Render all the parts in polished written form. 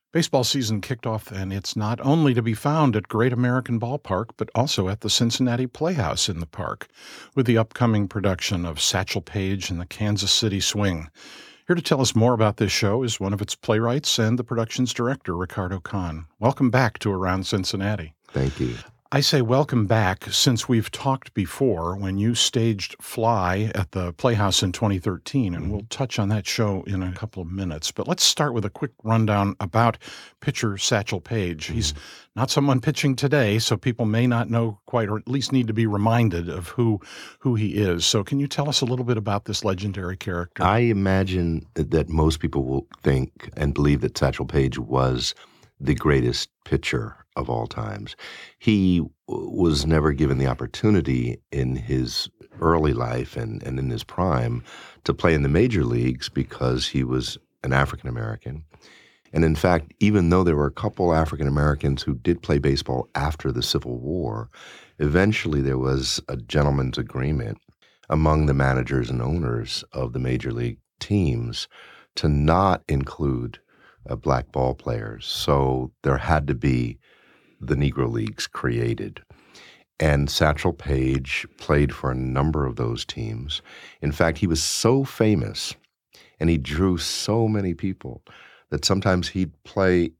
Baseball season kicked off, and it's not only to be found at Great American Ballpark, but also at the Cincinnati Playhouse in the park, with the upcoming production of Satchel Paige and the Kansas City Swing. Here to tell us more about this show is one of its playwrights and the production's director, Ricardo Kahn. Welcome back to Around Cincinnati. Thank you. I say welcome back since we've talked before when you staged Fly at the Playhouse in 2013, and we'll touch on that show in a couple of minutes. But let's start with a quick rundown about pitcher Satchel Paige. He's not someone pitching today, so people may not know quite, or at least need to be reminded of who he is. So can you tell us a little bit about this legendary character? I imagine that most people will think and believe that Satchel Paige was the greatest pitcher of all times. He was never given the opportunity in his early life and in his prime to play in the major leagues because he was an African American. And in fact, even though there were a couple African Americans who did play baseball after the Civil War, eventually there was a gentleman's agreement among the managers and owners of the major league teams to not include black ball players. So there had to be the Negro Leagues created. And Satchel Paige played for a number of those teams. In fact, he was so famous and he drew so many people that sometimes he'd play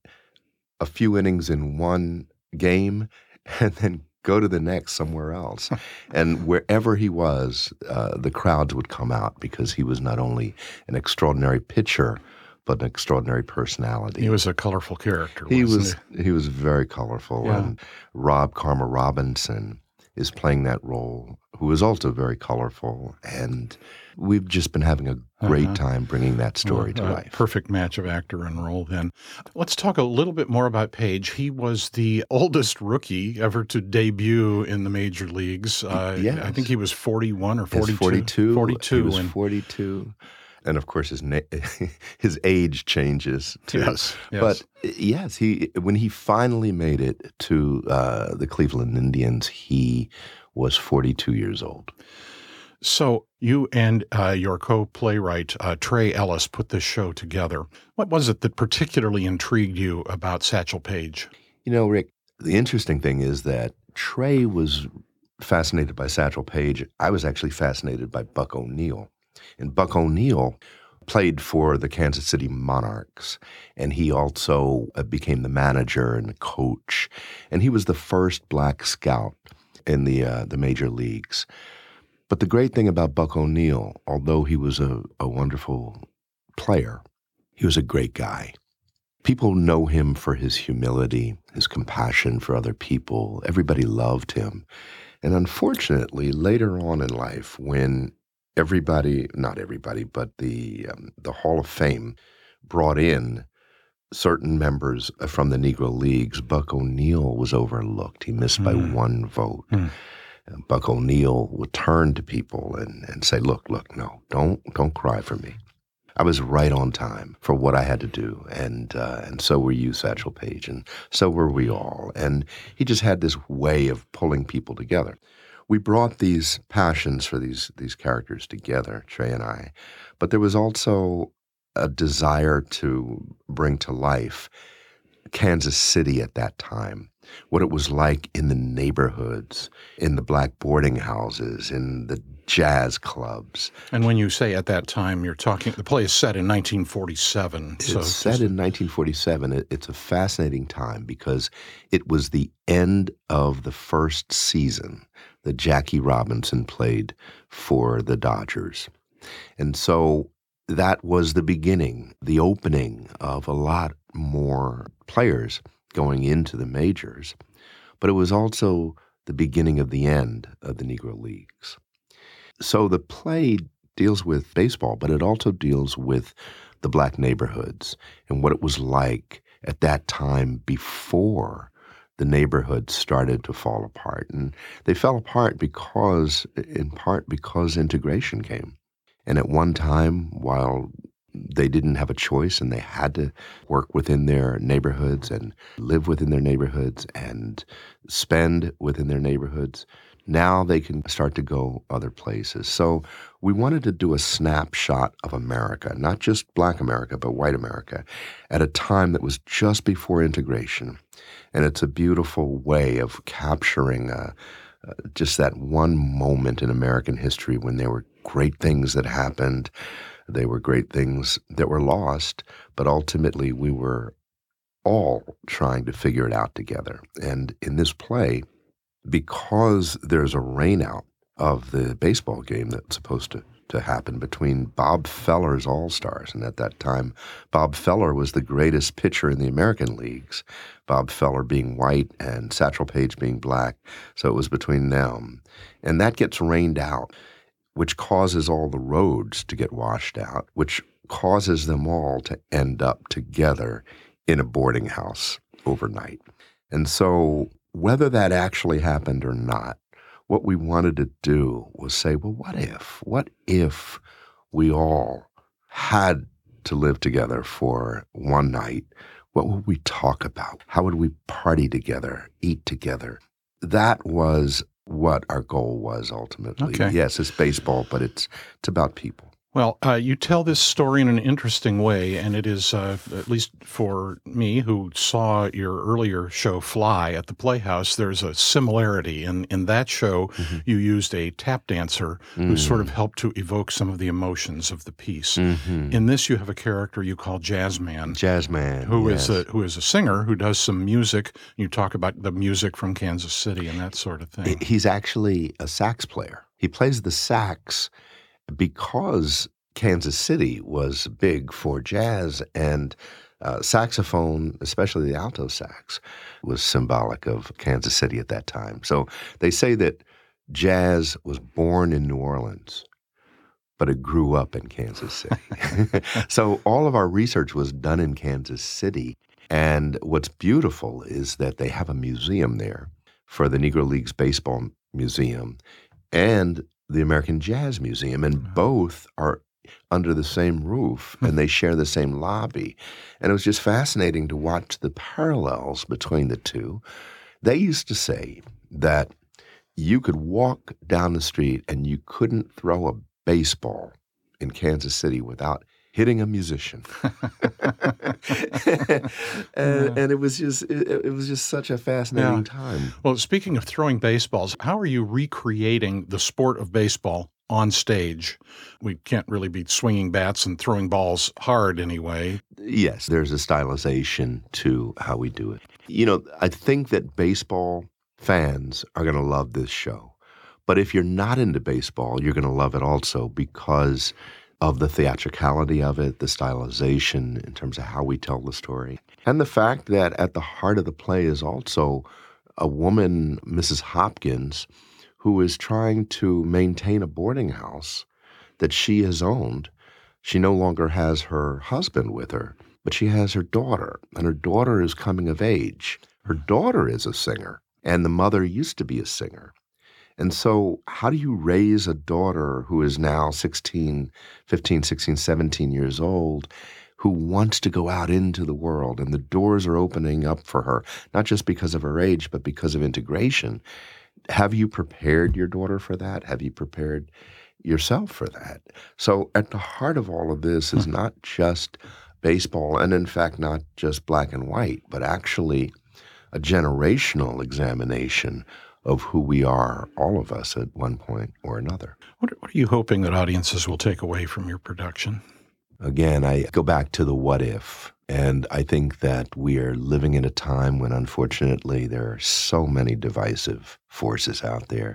a few innings in one game and then go to the next somewhere else. And wherever he was, the crowds would come out because he was not only an extraordinary pitcher, but an extraordinary personality. He was a colorful character, He wasn't he was very colorful, Yeah. and Rob Karma Robinson is playing that role, who is also very colorful, and we've just been having a great time bringing that story to life. Perfect match of actor and role then. Let's talk a little bit more about Paige. He was the oldest rookie ever to debut in the major leagues. Yes. I think he was 41 or 42. 42. 42. He was 42. And of course, his age changes too. Yes. But yes, when he finally made it to the Cleveland Indians, he was 42 years old. So you and your co-playwright, Trey Ellis, put this show together. What was it that particularly intrigued you about Satchel Paige? You know, Rick, the interesting thing is that Trey was fascinated by Satchel Paige. I was actually fascinated by Buck O'Neil. And Buck O'Neil played for the Kansas City Monarchs, and he also became the manager and the coach. And he was the first black scout in the major leagues. But the great thing about Buck O'Neil, although he was a wonderful player, he was a great guy. People know him for his humility, his compassion for other people. Everybody loved him. And unfortunately, later on in life, when not everybody, but the Hall of Fame brought in certain members from the Negro Leagues, Buck O'Neil was overlooked. He missed by one vote. Buck O'Neil would turn to people and say, look, no, don't cry for me. I was right on time for what I had to do, and so were you, Satchel Paige, and so were we all. And he just had this way of pulling people together. We brought these passions for these characters together, Trey and I, but there was also a desire to bring to life Kansas City at that time, what it was like in the neighborhoods, in the black boarding houses, in the jazz clubs. And when you say at that time, you're talking, the play is set in 1947. It's set in 1947. It's a fascinating time because it was the end of the first season that Jackie Robinson played for the Dodgers. And so that was the beginning, the opening of a lot more players going into the majors. But it was also the beginning of the end of the Negro Leagues. So the play deals with baseball, but it also deals with the black neighborhoods and what it was like at that time before the neighborhoods started to fall apart. And they fell apart in part because integration came. And at one time, while they didn't have a choice and they had to work within their neighborhoods and live within their neighborhoods and spend within their neighborhoods, Now they can start to go other places. So we wanted to do a snapshot of America, not just Black America, but white America, at a time that was just before integration. And it's a beautiful way of capturing just that one moment in American history when there were great things that happened. They were great things that were lost, but ultimately we were all trying to figure it out together. And in this play, because there's a rainout of the baseball game that's supposed to happen between Bob Feller's All-Stars, and at that time, Bob Feller was the greatest pitcher in the American leagues, Bob Feller being white and Satchel Paige being black, so it was between them. And that gets rained out, which causes all the roads to get washed out, which causes them all to end up together in a boarding house overnight. And so whether that actually happened or not, what we wanted to do was say, well, what if? What if we all had to live together for one night? What would we talk about? How would we party together, eat together? That was what our goal was ultimately. Okay. Yes, it's baseball, but it's about people. Well, you tell this story in an interesting way, and it is, at least for me, who saw your earlier show, Fly, at the Playhouse, there's a similarity. In that show, you used a tap dancer who sort of helped to evoke some of the emotions of the piece. In this, you have a character you call Jazzman. Jazzman, who yes. is a singer who does some music. You talk about the music from Kansas City and that sort of thing. He's actually a sax player. He plays the sax because Kansas City was big for jazz, and saxophone, especially the alto sax, was symbolic of Kansas City at that time. So they say that jazz was born in New Orleans, but it grew up in Kansas City. So all of our research was done in Kansas City, and what's beautiful is that they have a museum there for the Negro Leagues Baseball Museum and the American Jazz Museum, and both are under the same roof, and they share the same lobby. And it was just fascinating to watch the parallels between the two. They used to say that you could walk down the street and you couldn't throw a baseball in Kansas City without hitting a musician. and it was just such a fascinating time. Well, speaking of throwing baseballs, how are you recreating the sport of baseball on stage? We can't really be swinging bats and throwing balls hard anyway. Yes, there's a stylization to how we do it. You know, I think that baseball fans are going to love this show. But if you're not into baseball, you're going to love it also because of the theatricality of it, the stylization in terms of how we tell the story, and the fact that at the heart of the play is also a woman, Mrs. Hopkins, who is trying to maintain a boarding house that she has owned. She no longer has her husband with her, but she has her daughter, and her daughter is coming of age. Her daughter is a singer, and the mother used to be a singer. And so how do you raise a daughter who is now 15, 16, 17 years old, who wants to go out into the world, and the doors are opening up for her, not just because of her age, but because of integration? Have you prepared your daughter for that? Have you prepared yourself for that? So at the heart of all of this is not just baseball, and in fact not just black and white, but actually a generational examination of who we are, all of us, at one point or another. What are you hoping that audiences will take away from your production? Again, I go back to the what if. And I think that we are living in a time when, unfortunately, there are so many divisive forces out there.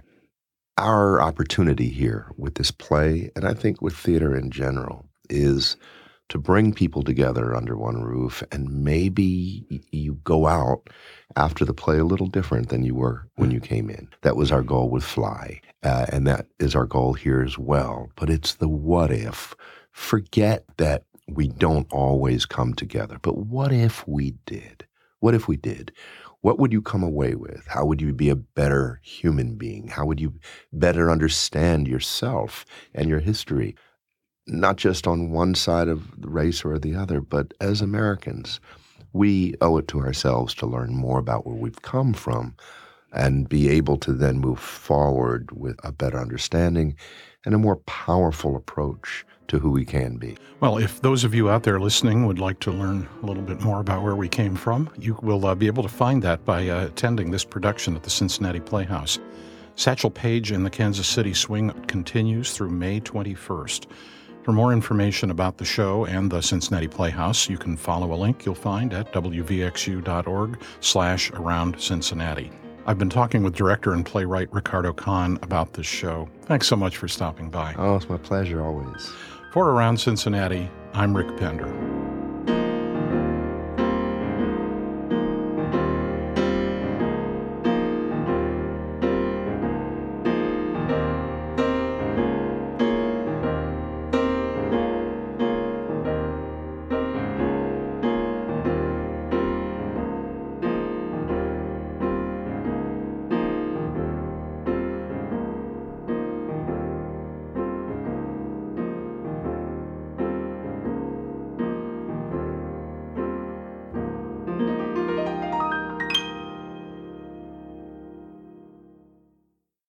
Our opportunity here with this play, and I think with theater in general, is to bring people together under one roof, and maybe you go out after the play a little different than you were when you came in. That was our goal with Fly, and that is our goal here as well. But it's the what if. Forget that we don't always come together, but what if we did? What if we did? What would you come away with? How would you be a better human being? How would you better understand yourself and your history? Not just on one side of the race or the other, but as Americans, we owe it to ourselves to learn more about where we've come from and be able to then move forward with a better understanding and a more powerful approach to who we can be. Well, if those of you out there listening would like to learn a little bit more about where we came from, you will be able to find that by attending this production at the Cincinnati Playhouse. Satchel Paige and the Kansas City Swing continues through May 21st. For more information about the show and the Cincinnati Playhouse, you can follow a link you'll find at wvxu.org/Around Cincinnati. I've been talking with director and playwright Ricardo Kahn about this show. Thanks so much for stopping by. Oh, it's my pleasure always. For Around Cincinnati, I'm Rick Pender.